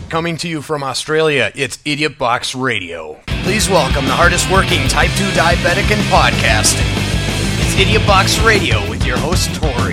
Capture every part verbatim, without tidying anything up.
Coming to you from Australia, it's Idiot Box Radio. Please welcome the hardest working Type two diabetic in podcasting. It's Idiot Box Radio with your host, Tori.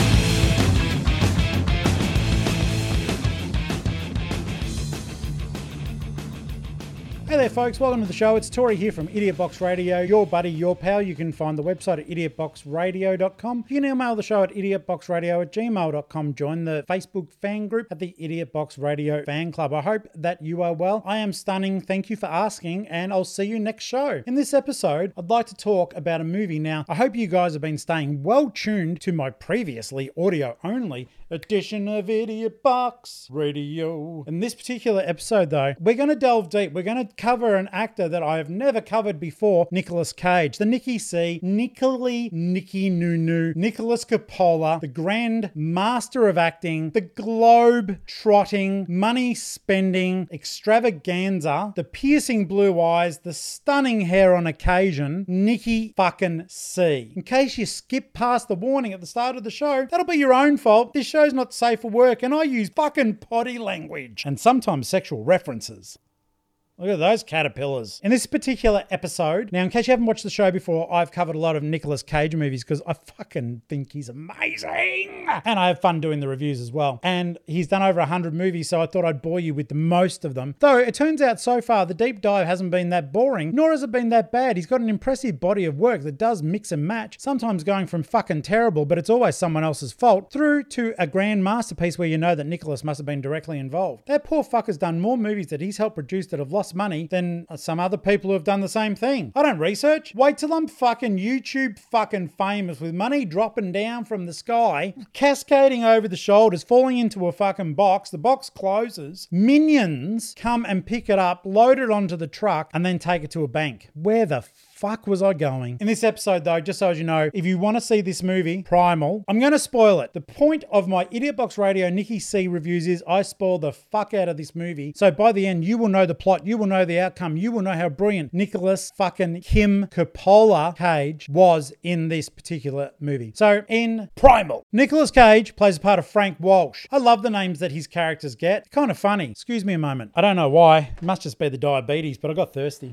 Hey there folks, welcome to the show. It's Tori here from Idiot Box Radio, your buddy, your pal. You can find the website at idiot box radio dot com. You can email the show at idiot box radio at gmail dot com. Join the Facebook fan group at the Idiot Box Radio Fan Club. I hope that you are well. I am stunning. Thank you for asking, and I'll see you next show. In this episode, I'd like to talk about a movie. Now, I hope you guys have been staying well tuned to my previously audio only edition of Idiot Box Radio. In this particular episode, though, we're going to delve deep. We're going to cover an actor that I have never covered before, Nicolas Cage. The Nicky C, Nicoli Nicky Nunu, Nicolas Coppola, the grand master of acting, the globe-trotting, money-spending extravaganza, the piercing blue eyes, the stunning hair on occasion, Nicky fucking C. In case you skip past the warning at the start of the show, that'll be your own fault. This show's not safe for work and I use fucking potty language and sometimes sexual references. Look at those caterpillars. In this particular episode, now in case you haven't watched the show before, I've covered a lot of Nicolas Cage movies because I fucking think he's amazing. And I have fun doing the reviews as well. And he's done over one hundred movies, so I thought I'd bore you with the most of them. Though it turns out so far, the deep dive hasn't been that boring, nor has it been that bad. He's got an impressive body of work that does mix and match, sometimes going from fucking terrible, but it's always someone else's fault, through to a grand masterpiece where you know that Nicolas must have been directly involved. That poor fucker's done more movies that he's helped produce that have lost money than some other people who have done the same thing. I don't research. Wait till I'm fucking YouTube fucking famous with money dropping down from the sky, cascading over the shoulders, falling into a fucking box. The box closes. Minions come and pick it up, load it onto the truck, and then take it to a bank. Where the fuck was I going? In this episode though, just so as you know, if you want to see this movie, Primal, I'm going to spoil it. The point of my Idiot Box Radio Nicky C reviews is I spoil the fuck out of this movie. So by the end, you will know the plot, you will know the outcome, you will know how brilliant Nicolas fucking Kim Coppola Cage was in this particular movie. So in Primal, Nicolas Cage plays the part of Frank Walsh. I love the names that his characters get. Kind of funny. Excuse me a moment. I don't know why. It must just be the diabetes, but I got thirsty.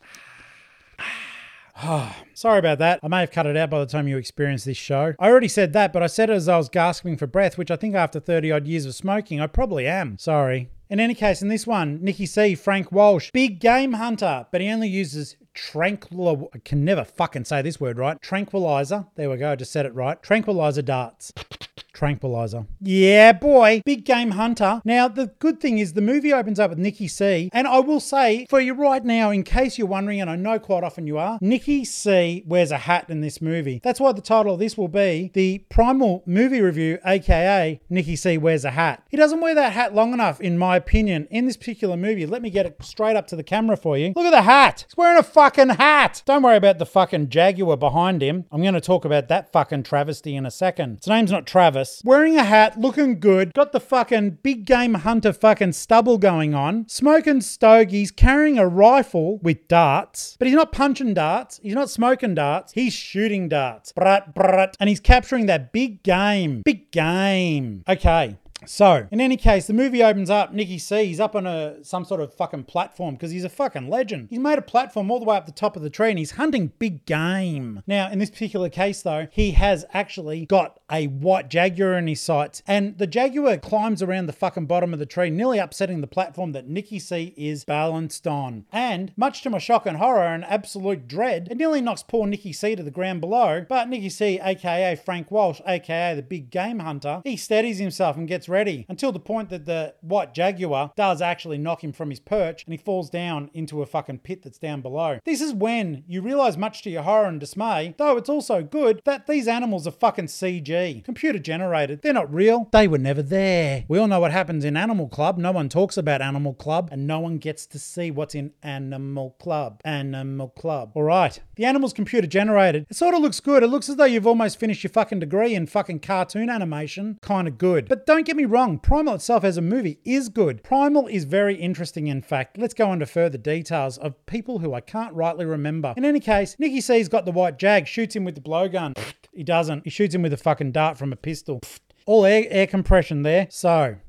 Sorry about that. I may have cut it out by the time you experience this show. I already said that, but I said it as I was gasping for breath, which I think after thirty odd years of smoking, I probably am. Sorry. In any case, in this one, Nicky C, Frank Walsh, big game hunter, but he only uses tranquil... I can never fucking say this word right. Tranquilizer. There we go. I just said it right. Tranquilizer darts. Tranquilizer. Yeah, boy. Big game hunter. Now, the good thing is the movie opens up with Nicky C. And I will say for you right now, in case you're wondering, and I know quite often you are, Nicky C wears a hat in this movie. That's why the title of this will be the Primal Movie Review, aka Nicky C wears a hat. He doesn't wear that hat long enough, in my opinion, in this particular movie. Let me get it straight up to the camera for you. Look at the hat. He's wearing a fucking hat. Don't worry about the fucking Jaguar behind him. I'm going to talk about that fucking travesty in a second. His name's not Travis. Wearing a hat, looking good, got the fucking big game hunter fucking stubble going on, smoking stogies, carrying a rifle with darts, but he's not punching darts, he's not smoking darts, he's shooting darts. Brat, brat, and he's capturing that big game. Big game. Okay. So, in any case, the movie opens up, Nicky C, he's up on a some sort of fucking platform because he's a fucking legend. He's made a platform all the way up the top of the tree and he's hunting big game. Now, in this particular case though, he has actually got a white jaguar in his sights and the jaguar climbs around the fucking bottom of the tree, nearly upsetting the platform that Nicky C is balanced on. And, much to my shock and horror and absolute dread, it nearly knocks poor Nicky C to the ground below, but Nicky C, aka Frank Walsh, aka the big game hunter, he steadies himself and gets ready until the point that the white jaguar does actually knock him from his perch and he falls down into a fucking pit that's down below. This is when you realize, much to your horror and dismay, though it's also good, that these animals are fucking C G. Computer generated. They're not real. They were never there. We all know what happens in Animal Club. No one talks about Animal Club and no one gets to see what's in Animal Club. Animal Club. All right. The animal's computer generated. It sort of looks good. It looks as though you've almost finished your fucking degree in fucking cartoon animation. Kind of good. But don't get me wrong, Primal itself as a movie is good. Primal is very interesting, in fact. Let's go into further details of people who I can't rightly remember. In any case, Nicky C's got the white jag, shoots him with the blowgun. He doesn't. He shoots him with a fucking dart from a pistol. All air, air compression there. So,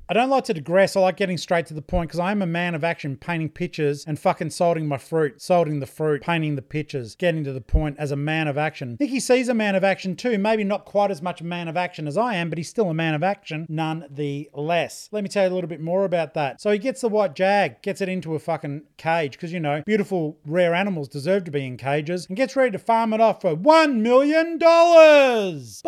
I don't like to digress. I like getting straight to the point because I am a man of action, painting pictures and fucking salting my fruit, salting the fruit, painting the pictures, getting to the point as a man of action. Nicky C's a man of action too. Maybe not quite as much a man of action as I am, but he's still a man of action nonetheless. Let me tell you a little bit more about that. So he gets the white jag, gets it into a fucking cage because, you know, beautiful rare animals deserve to be in cages, and gets ready to farm it off for one million dollars.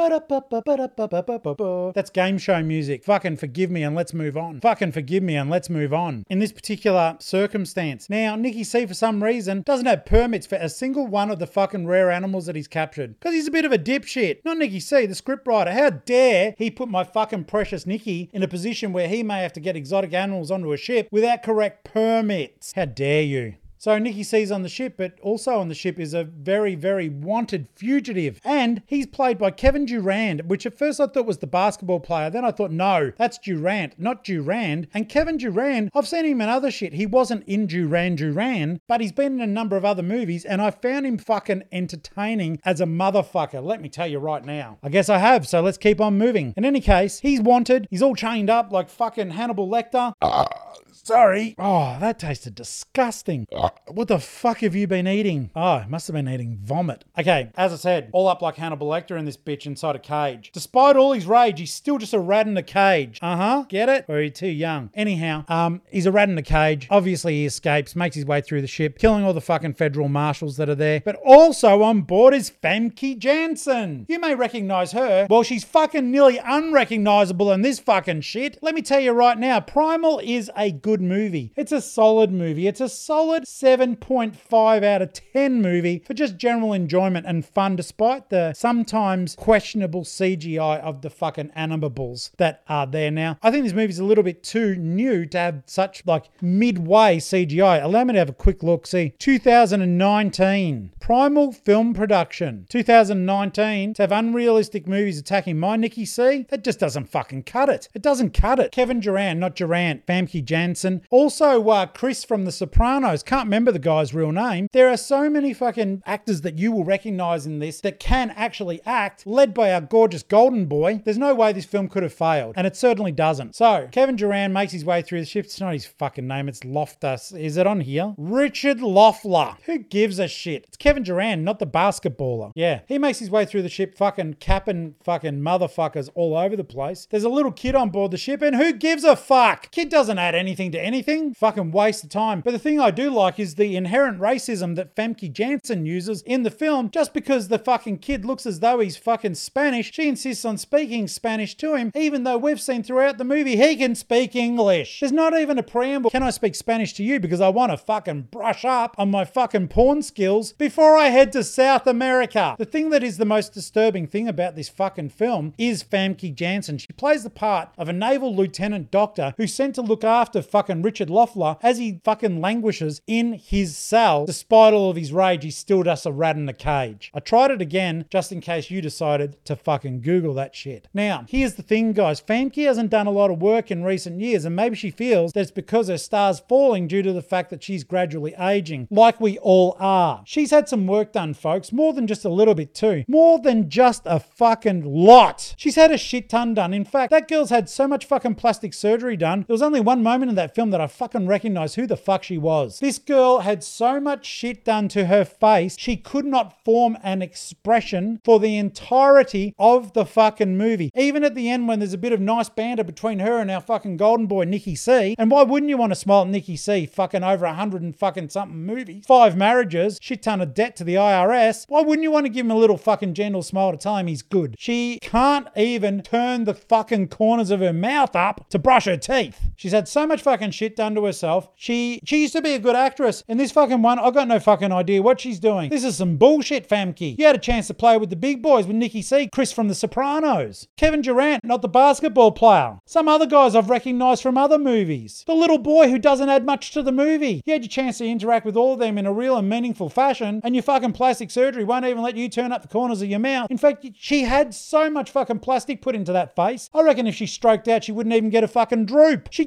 That's game show music. Fucking forgive me and let's move on. Fucking forgive me and let's move on. In this particular circumstance. Now, Nicky C, for some reason, doesn't have permits for a single one of the fucking rare animals that he's captured. Because he's a bit of a dipshit. Not Nicky C, the scriptwriter. How dare he put my fucking precious Nicky in a position where he may have to get exotic animals onto a ship without correct permits? How dare you? So Nicky C's on the ship, but also on the ship is a very, very wanted fugitive. And he's played by Kevin Durand, which at first I thought was the basketball player. Then I thought, no, that's Durant, not Durand. And Kevin Durand, I've seen him in other shit. He wasn't in Duran Duran, but he's been in a number of other movies, and I found him fucking entertaining as a motherfucker. Let me tell you right now. I guess I have, so let's keep on moving. In any case, he's wanted. He's all chained up like fucking Hannibal Lecter. Uh, sorry. Oh, that tasted disgusting. Uh. What the fuck have you been eating? Oh, I must have been eating vomit. Okay, as I said, all up like Hannibal Lecter in this bitch inside a cage. Despite all his rage, he's still just a rat in a cage. Uh-huh, get it? Or are you too young? Anyhow, um, he's a rat in a cage. Obviously he escapes, makes his way through the ship, killing all the fucking federal marshals that are there. But also on board is Famke Janssen. You may recognize her. Well, she's fucking nearly unrecognizable in this fucking shit. Let me tell you right now, Primal is a good movie. It's a solid movie. It's a solid seven point five out of ten movie for just general enjoyment and fun, despite the sometimes questionable C G I of the fucking animables that are there now. I think this movie's a little bit too new to have such like midway C G I. Allow me to have a quick look. See, two thousand nineteen Primal film production. two thousand nineteen to have unrealistic movies attacking my Nicky C. That just doesn't fucking cut it. It doesn't cut it. Kevin Durand, not Durant. Famke Janssen. Also, uh, Chris from The Sopranos. Can't remember the guy's real name. There are so many fucking actors that you will recognize in this that can actually act, led by our gorgeous golden boy. There's no way this film could have failed, and it certainly doesn't. So, Kevin Durand makes his way through the ship. It's not his fucking name, it's Loftus. Is it on here? Richard Loeffler. Who gives a shit? It's Kevin Durand, not the basketballer. Yeah, he makes his way through the ship, fucking capping fucking motherfuckers all over the place. There's a little kid on board the ship, and who gives a fuck? Kid doesn't add anything to anything. Fucking waste of time. But the thing I do like is the inherent racism that Famke Janssen uses in the film. Just because the fucking kid looks as though he's fucking Spanish, she insists on speaking Spanish to him, even though we've seen throughout the movie he can speak English. There's not even a preamble. Can I speak Spanish to you because I want to fucking brush up on my fucking porn skills before I head to South America? The thing that is the most disturbing thing about this fucking film is Famke Janssen. She plays the part of a naval lieutenant doctor who's sent to look after fucking Richard Loeffler as he fucking languishes in his cell. Despite all of his rage, he's still just a rat in a cage. I tried it again just in case you decided to fucking Google that shit. Now, here's the thing, guys. Famke hasn't done a lot of work in recent years, and maybe she feels that it's because her star's falling due to the fact that she's gradually aging, like we all are. She's had some work done, folks. More than just a little bit too. More than just a fucking lot. She's had a shit ton done. In fact, that girl's had so much fucking plastic surgery done. There was only one moment in that film that I fucking recognized who the fuck she was. This girl had so much shit done to her face, she could not form an expression for the entirety of the fucking movie. Even at the end when there's a bit of nice banter between her and our fucking golden boy Nicky C. And why wouldn't you want to smile at Nicky C? Fucking over a hundred and fucking something movies. Five marriages, shit ton of debt to the I R S. Why wouldn't you want to give him a little fucking gentle smile to tell him he's good? She can't even turn the fucking corners of her mouth up to brush her teeth. She's had so much fucking shit done to herself. She she used to be a good actress. In this fucking one, I've got no fucking idea what she's doing. This is some bullshit, Famke. You had a chance to play with the big boys with Nicky C, Chris from The Sopranos, Kevin Durant, not the basketball player. Some other guys I've recognized from other movies. The little boy who doesn't add much to the movie. You had your chance to interact with all of them in a real and meaningful fashion, and your fucking plastic surgery won't even let you turn up the corners of your mouth. In fact, she had so much fucking plastic put into that face. I reckon if she stroked out, she wouldn't even get a fucking droop. She'd go for a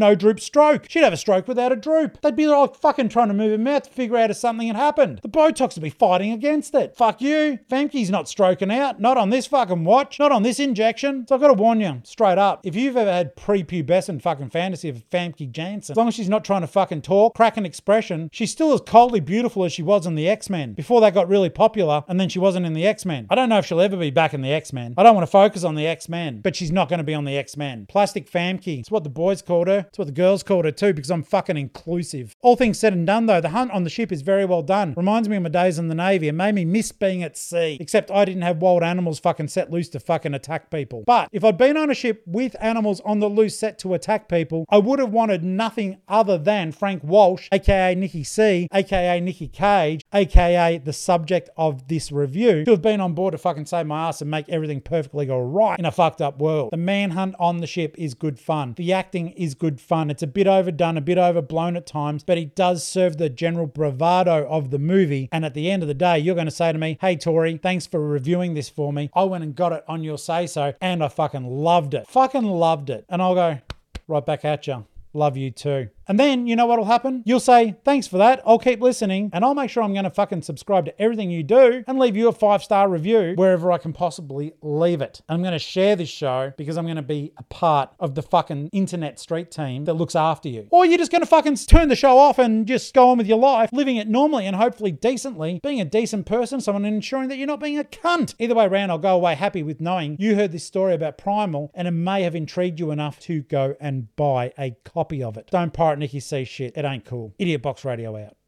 no droop stroke. She'd have a stroke without a droop. They'd be like fucking trying to move her mouth to figure out if something had happened. The Botox would be fighting against it. Fuck you. Famke's not stroking out. Not on this fucking watch. Not on this injection. So I've got to warn you, straight up, if you've ever had prepubescent fucking fantasy of Famke Janssen, as long as she's not trying to fucking talk, crack an expression, she's still as coldly beautiful as she was in the X-Men before they got really popular, and then she wasn't in the X-Men. I don't know if she'll ever be back in the X-Men. I don't want to focus on the X-Men, but she's not going to be on the X-Men. Plastic Famke. It's what the boys called her. It's what the girls called her too, because I'm fucking inclusive. All things said and done though, the hunt on the ship is very well done. Reminds me of my days in the Navy and made me miss being at sea. Except I didn't have wild animals fucking set loose to fucking attack people. But if I'd been on a ship with animals on the loose set to attack people, I would have wanted nothing other than Frank Walsh, aka Nikki C, aka Nikki Cage, aka the subject of this review, to have been on board to fucking save my ass and make everything perfectly go right in a fucked up world. The manhunt on the ship is good fun. The acting is good fun. It's a bit overdone, a bit overblown at times, but it does serve the general bravado of the movie. And at the end of the day, you're going to say to me, hey Tori, thanks for reviewing this for me. I went and got it on your say-so and I fucking loved it. Fucking loved it. And I'll go right back at you. Love you too. And then, you know what'll happen? You'll say, thanks for that. I'll keep listening and I'll make sure I'm going to fucking subscribe to everything you do and leave you a five-star review wherever I can possibly leave it. I'm going to share this show because I'm going to be a part of the fucking internet street team that looks after you. Or you're just going to fucking turn the show off and just go on with your life, living it normally and hopefully decently, being a decent person, someone ensuring that you're not being a cunt. Either way around, I'll go away happy with knowing you heard this story about Primal and it may have intrigued you enough to go and buy a copy of it. Don't pirate Nikki C shit. It ain't cool. Idiot Box Radio out.